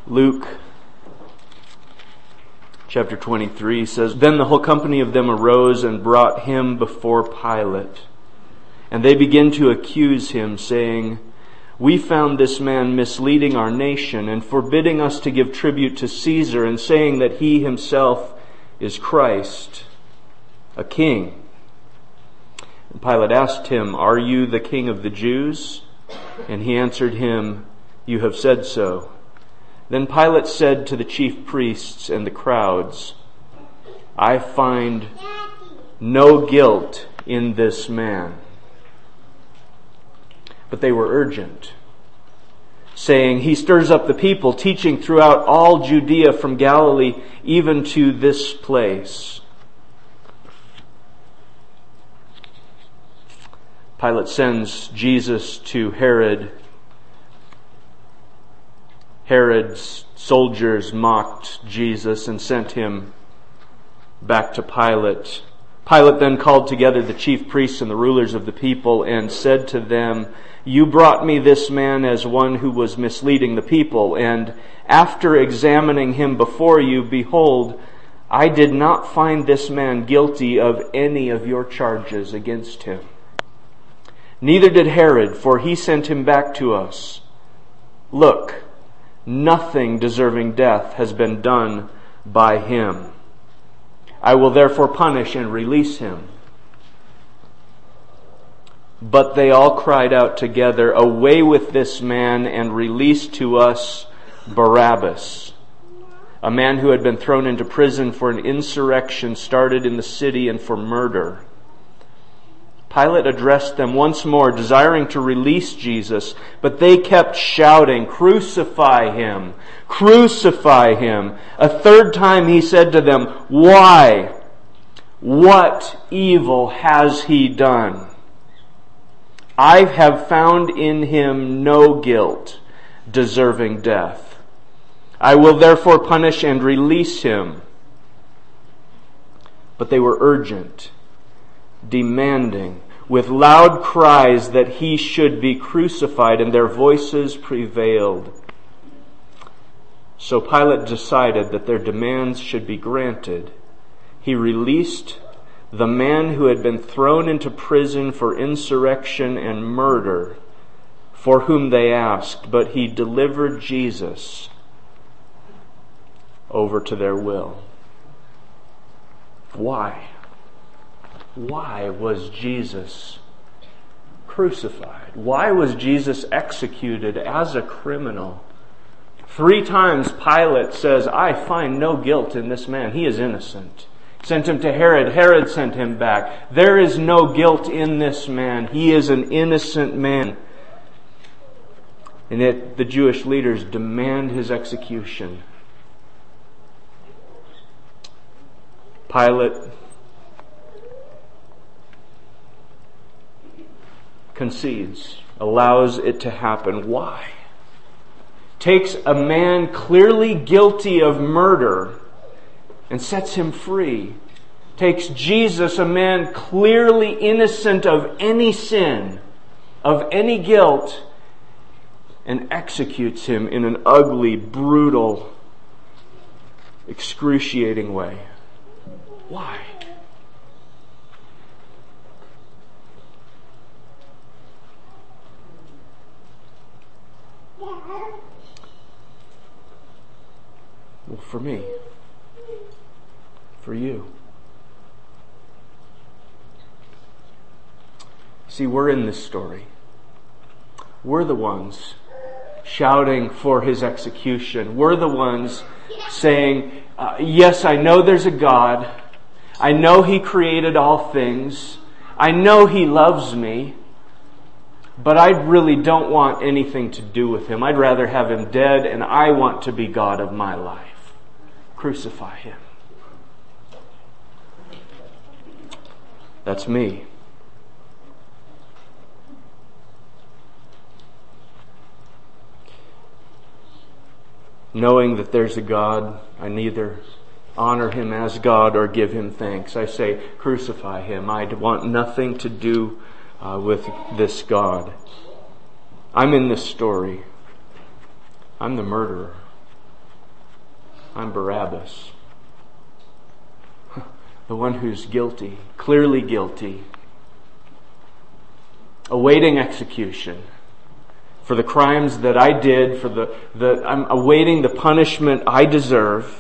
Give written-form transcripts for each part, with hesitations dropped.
Luke chapter 23 says, "Then the whole company of them arose and brought him before Pilate. And they began to accuse him, saying, 'We found this man misleading our nation and forbidding us to give tribute to Caesar, and saying that he himself is Christ, a king.' And Pilate asked him, 'Are you the king of the Jews?' And he answered him, 'You have said so.' Then Pilate said to the chief priests and the crowds, 'I find no guilt in this man.' But they were urgent, saying, 'He stirs up the people, teaching throughout all Judea from Galilee even to this place.' Pilate sends Jesus to Herod. Herod's soldiers mocked Jesus and sent him back to Pilate. Pilate then called together the chief priests and the rulers of the people and said to them, 'You brought me this man as one who was misleading the people, and after examining him before you, behold, I did not find this man guilty of any of your charges against him. Neither did Herod, for he sent him back to us. Look, nothing deserving death has been done by him. I will therefore punish and release him.' But they all cried out together, 'Away with this man, and release to us Barabbas, a man who had been thrown into prison for an insurrection started in the city and for murder.' Pilate addressed them once more, desiring to release Jesus, but they kept shouting, 'Crucify him! Crucify him!' A third time he said to them, 'Why? What evil has he done? I have found in him no guilt deserving death. I will therefore punish and release him.' But they were urgent, demanding with loud cries that he should be crucified, and their voices prevailed. So Pilate decided that their demands should be granted. He released the man who had been thrown into prison for insurrection and murder, for whom they asked, but he delivered Jesus over to their will." Why? Why was Jesus crucified? Why was Jesus executed as a criminal? 3 times Pilate says, "I find no guilt in this man. He is innocent." Sent him to Herod. Herod sent him back. "There is no guilt in this man. He is an innocent man." And yet the Jewish leaders demand his execution. Pilate concedes, allows it to happen. Why? Takes a man clearly guilty of murder and sets him free. Takes Jesus, a man clearly innocent of any sin, of any guilt, and executes him in an ugly, brutal, excruciating way. Why? Well, for me, for you. See, we're in this story. We're the ones shouting for his execution. We're the ones saying, yes, I know there's a God. I know he created all things. I know he loves me. But I really don't want anything to do with him. I'd rather have him dead, and I want to be God of my life. Crucify him. That's me. Knowing that there's a God, I neither honor him as God or give him thanks. I say, crucify him. I want nothing to do with this God. I'm in this story. I'm the murderer. I'm Barabbas. The one who's guilty, clearly guilty, awaiting execution for the crimes that I did, I'm awaiting the punishment I deserve.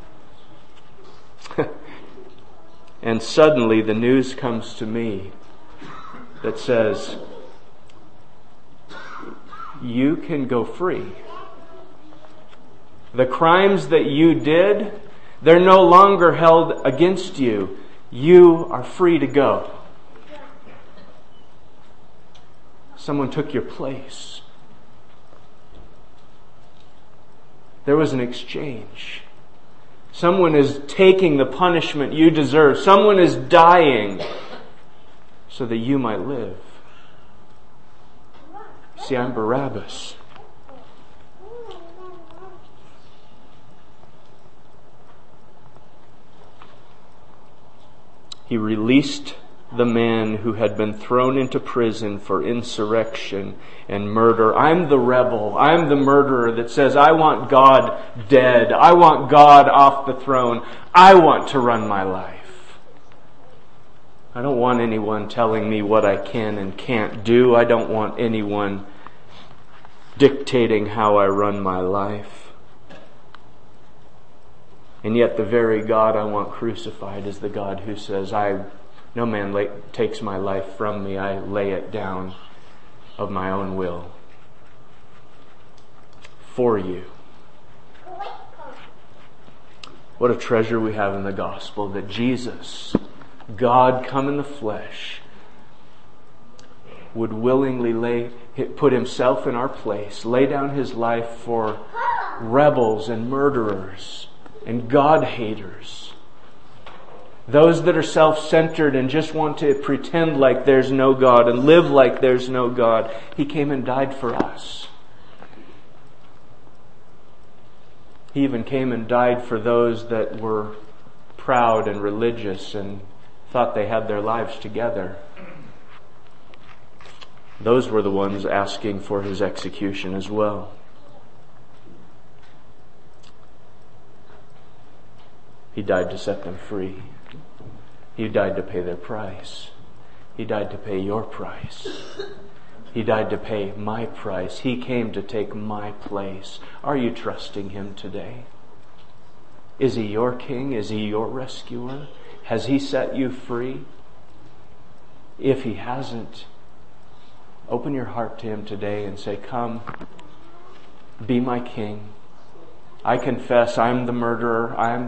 And suddenly the news comes to me that says, you can go free. The crimes that you did, they're no longer held against you. You are free to go. Someone took your place. There was an exchange. Someone is taking the punishment you deserve. Someone is dying so that you might live. See, I'm Barabbas. He released the man who had been thrown into prison for insurrection and murder. I'm the rebel. I'm the murderer that says, I want God dead. I want God off the throne. I want to run my life. I don't want anyone telling me what I can and can't do. I don't want anyone dictating how I run my life. And yet the very God I want crucified is the God who says, no man takes my life from me. I lay it down of my own will for you. What a treasure we have in the gospel that Jesus, God come in the flesh, would willingly put himself in our place, lay down his life for rebels and murderers and God haters. Those that are self-centered and just want to pretend like there's no God and live like there's no God. He came and died for us. He even came and died for those that were proud and religious and thought they had their lives together. Those were the ones asking for his execution as well. He died to set them free. He died to pay their price. He died to pay your price. He died to pay my price. He came to take my place. Are you trusting him today? Is he your king? Is he your rescuer? Has he set you free? If he hasn't, open your heart to him today and say, come, be my king. I confess I'm the murderer. I'm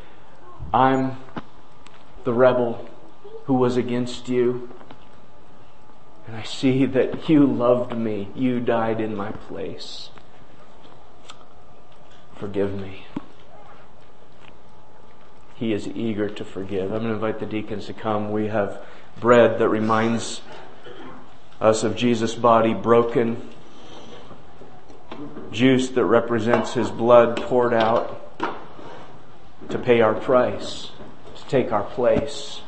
the rebel who was against you. And I see that you loved me. You died in my place. Forgive me. He is eager to forgive. I'm going to invite the deacons to come. We have bread that reminds us of Jesus' body broken. Juice that represents his blood poured out to pay our price, to take our place,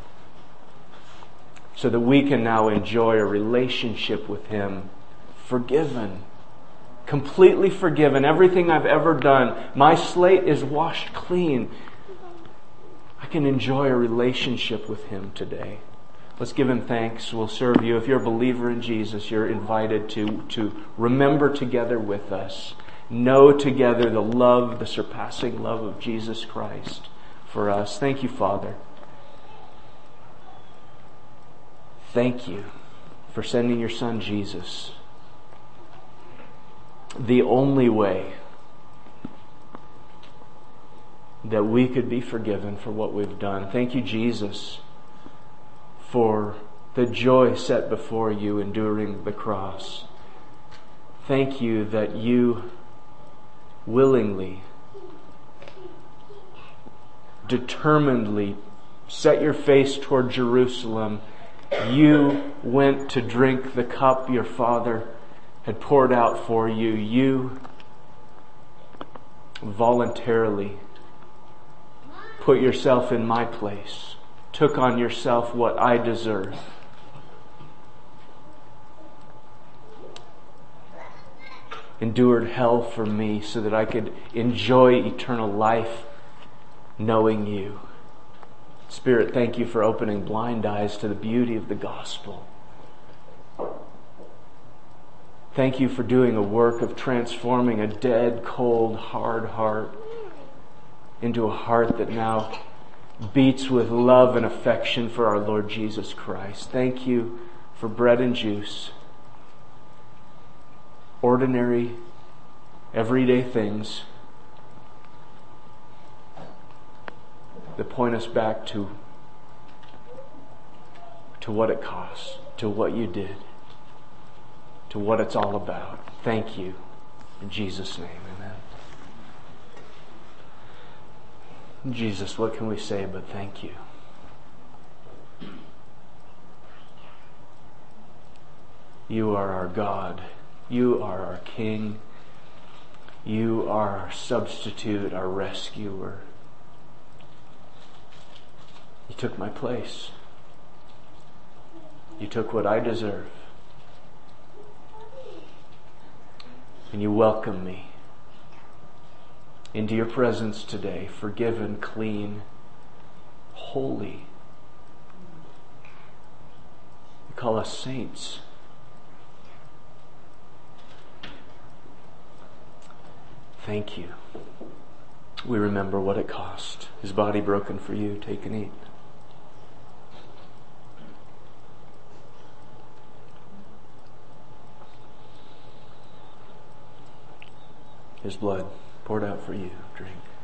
so that we can now enjoy a relationship with him, forgiven, completely forgiven. Everything I've ever done, my slate is washed clean. I can enjoy a relationship with him today. Let's give him thanks. We'll serve you. If you're a believer in Jesus, you're invited to remember together with us, know together the love, the surpassing love of Jesus Christ for us. Thank you, Father. Thank you for sending your Son Jesus, the only way that we could be forgiven for what we've done. Thank you, Jesus, for the joy set before you enduring the cross. Thank you that you willingly, determinedly set your face toward Jerusalem. You went to drink the cup your Father had poured out for you. You voluntarily put yourself in my place, took on yourself what I deserve. endured hell for me so that I could enjoy eternal life knowing you. Spirit, thank you for opening blind eyes to the beauty of the gospel. Thank you for doing a work of transforming a dead, cold, hard heart into a heart that now beats with love and affection for our Lord Jesus Christ. Thank you for bread and juice. Ordinary, everyday things that point us back to what it costs, to what you did, to what it's all about. Thank you. In Jesus' name, amen. Jesus, what can we say but thank you? You are our God. You are our King. You are our substitute, our rescuer. You took my place. You took what I deserve. And you welcome me into your presence today, forgiven, clean, holy. You call us saints. Thank you. We remember what it cost. His body broken for you. Take and eat. His blood poured out for you. Drink.